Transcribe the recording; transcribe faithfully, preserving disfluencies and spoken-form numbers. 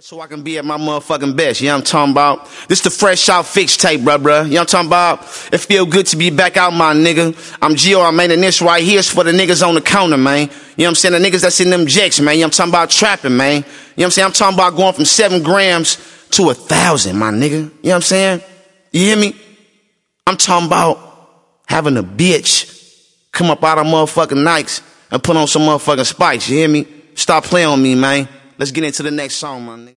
So I can be at my motherfucking best, you know what I'm talking about? This the fresh out fix tape, bruh, bruh. You know what I'm talking about? It feel good to be back out, my nigga. I'm Gio, I'm making this right here. It's for the niggas on the counter, man. You know what I'm saying? The niggas that's in them jacks, man. You know what I'm talking about? Trapping, man. You know what I'm saying? I'm talking about going from seven grams to a thousand, my nigga. You know what I'm saying? You hear me? I'm talking about having a bitch come up out of motherfucking Nikes and put on some motherfucking spikes, you hear me? Stop playing on me, man. Let's get into the next song, my nigga.